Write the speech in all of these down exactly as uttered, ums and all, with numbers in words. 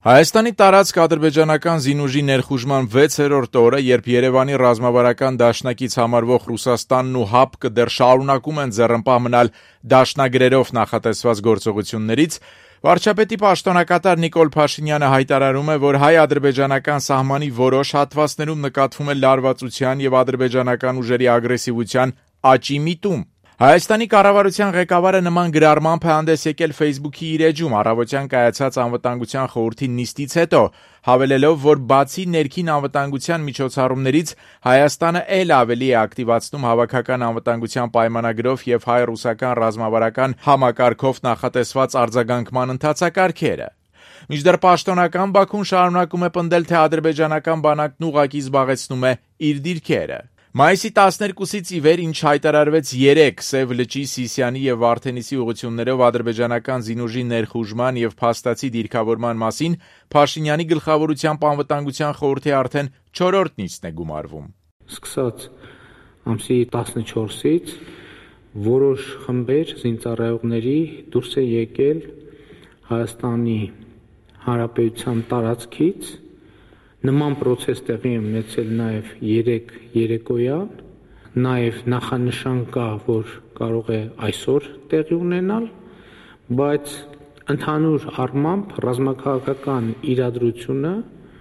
Հայաստանի տարածք ադրբեջանական զինուժի ներխուժման վեցերորդ օրը, երբ Երևանի ռազմավարական դաշնակից համարվող Ռուսաստանն ու ՀԱՊԿ դեռ շարունակում են ձեռնպահ մնալ դաշնագրերով նախատեսված գործողություններից, վարչապետի պաշտոնակատար Նիկոլ Փաշինյանը հայտարարում է, որ հայ-ադրբեջանական սահմանի որոշ հատվածներում նկատվում է լարվածության և ադրբեջանական ուժերի ագրեսիվության աճի միտում։ Հայաստանի կառավարության ղեկավարը նման գրառմամբ է հանդես եկել Facebook-ի իր էջում առավոտյան կայացած անվտանգության խորհրդի նիստից հետո, հավելելով, որ բացի ներքին անվտանգության միջոցառումներից Հայաստանը էլ ավելի է ակտիվացնում հավաքական անվտանգության պայմանագրով և հայ-ռուսական ռազմավարական համակարգով նախատեսված արձագանքման ընթացակարգերը։ Մինչդեռ պաշտոնական Բաքուն շարունակում է պնդել, թե ադրբեջանական բանակն ուղղակի զբաղեցնում է իր դիրքերը։ Մայիսի տասներկուսից ի վեր, ինչ հայտարարվեց երեկ Սև լճի, Սիսիանի և Վարդենիսի ուղղություններով ադրբեջանական զինուժի ներխուժման և փաստացի դիրքավորման մասին, Փաշինյանի գլխավորությամբ անվտանգության խորհրդի արդեն չորրորդ նիստն է գումարվում։ Սկսած ամսի տասնչորսից որոշ խմբեր զինծառայողների դուրս է եկել Հայաստանի Հանրապետության տարածքից։ Նման պրոցես տեղի է ունեցել նաև երեկ երեկոյան, նաև նախանշան կա, որ կարող է այսօր տեղի ունենալ, բայց ընդհանուր առմամբ ռազմաքաղաքական իրադրությունը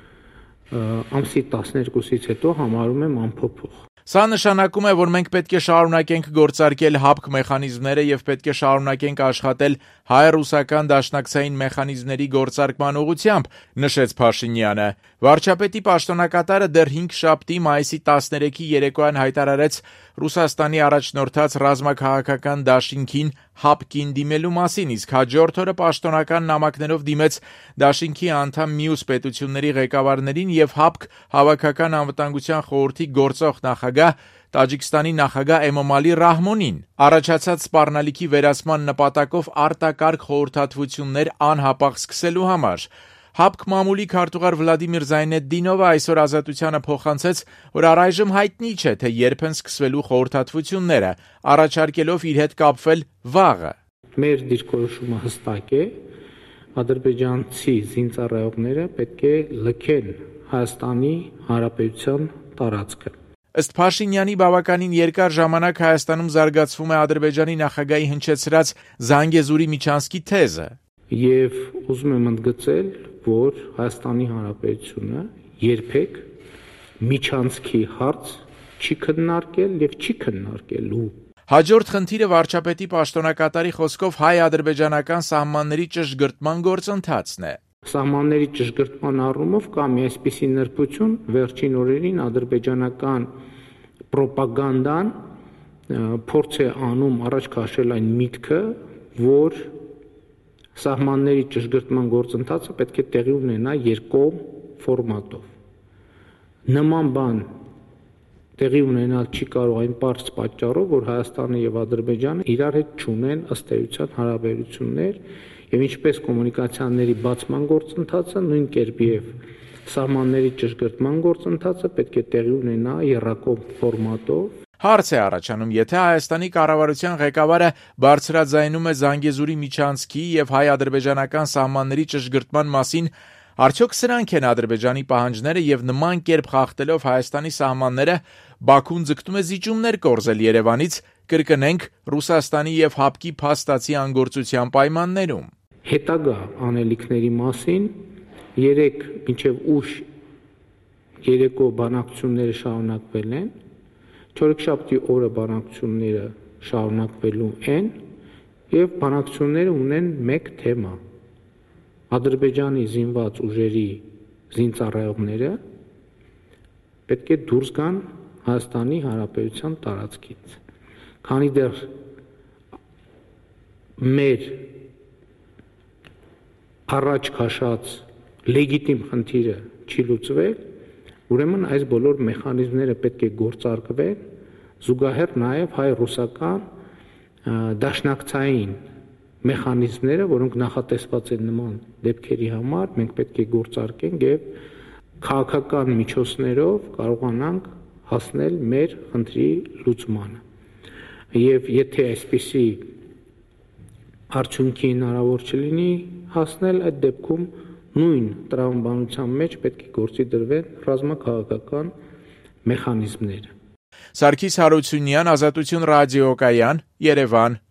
ամսի տասներկուսից հետո համարում եմ անփոփոխ։ Սա նշանակում է, որ մենք պետք է շարունակենք գործարկել ՀԱՊԿ մեխանիզմները և պետք է շարունակենք աշխատել հայ-ռուսական դաշնակցային մեխանիզմների գործարկման ուղղությամբ, նշեց Փաշինյանը։ Վարչապետի պաշտոնակատարը դեռ հինգշաբթի մայիսի տասներեքի երեկոյան հայտարարեց Ռուսաստանի առաջնորդած ռազմաքաղաքական դաշինքին ՀԱՊԿ-ին դիմելու մասին, իսկ հաջորդ օրը պաշտոնական նամակներով դիմեց դաշինքի անդամ մյուս պետությունների ղեկավարներին և ՀԱՊԿ հավաքական անվտանգության խորհրդի գործող նախագահ Տաջիկստանի նախագահ Էմոմալի Ռահմոնին, առաջացած սպառնալիքի վերացման նպատակով արտակարգ խորհրդատվություններ անհապաղ սկսելու համար։ ՀԱՊԿ մամուլի քարտուղար Վլադիմիր Զայնեդդինովը այսօր Ազատությանը փոխանցեց, որ առայժմ հայտնի չէ, թե երբ են սկսվելու խորհրդատվությունները, առաջարկելով իր հետ կապվել վաղը։ Մեր դիրքորոշումը հստակ է, ադրբեջանցի զինծառայողները պետք է լքեն Հայաստանի Հանրապետության տարածքը։ Ըստ Փաշինյանի բավականին երկար ժամանակ Հայաստանում զարգացվում է Ադրբեջանի նախագահի հնչեցրած Զանգեզուրի միջանցքի թեզը։ Եվ ուզում եմ ընդգծել, որ Հայաստանի Հանրապետությունը երբեք միջանցքի հարց չի քննարկել և չի քննարկելու։ Հաջորդ խնդիրը վարչապետի պաշտոնակատարի խոսքով հայ-ադրբեջանական սահմանների ճշգրտման գործընթացն է։ Սահմանների ճշգրտման առումով կա մի այսպիսի նրբություն, վերջին օրերին ադրբեջանական պրոպագանդան փորձ է անում առաջ քաշել այն միտքը, որ սահմանների ճշգրտման գործընթացը պետք է տեղի ունենա երկկողմ ֆորմատով։ Նման բան տեղի ունենալ չի կարող այն պարզ պատճառով, որ Հայաստանը և Ադրբեջանը իրար հետ չունեն ըստ էության հարաբերություններ, և ինչպես կոմունիկացիաների բացման գործընթացը, նույն կերպ և սահմանների ճշգրտման գործընթացը պետք է տեղի ունենա եռակողմ ֆորմատով։ Հարց է առաջանում, եթե Հայաստանի կառավարության ղեկավարը բարձրաձայնում է Զանգեզուրի միջանցքի և հայ-ադրբեջանական սահմանների ճշգրտման մասին, արդյոք սրանք են Ադրբեջանի պահանջները և նման կերպ խախտելով Հայաստանի սահմանները Բաքուն ձգտում է զիջումներ կորզել Երևանից, կրկնենք Ռուսաստանի և ՀԱՊԿ-ի փաստացի անգործության պայմաններում։ Հետագա անելիքների մասին երեկ մինչև ուշ երեկո բանակցությունները շարունակվել են, չորեքշաբթի օրը բանակցությունները շարունակվելու են և բանակցությունները ունեն մեկ թեմա։ Ադրբեջանի զինված ուժերի զինծառայողները պետք է դուրս գան Հայաստանի Հանրապետության տարածքից։ Քանի դեռ մեր առաջ քաշած լեգիտիմ խնդիրը չի լուծվել, ուրեմն այս բոլոր մեխանիզմները պետք է գործարկվեն, զուգահեռ նաև հայ-ռուսական դաշնակցային մեխանիզմները, որոնք նախատեսված են նման դեպքերի համար, մենք պետք է գործարկենք և քաղաքական միջոցներով կարողանանք հասնել մեր խնդրի լուծմանը։ Եվ եթե այսպիսի արդյունքի հնարավոր չլինի հասնել, այդ դեպքում նույն տրամաբանության մեջ պետք է գործի դրվեն ռազմաքաղաքական մեխանիզմներ։ Սարգիս Հարությունյան, Ազատություն ռադիոկայան, Երևան։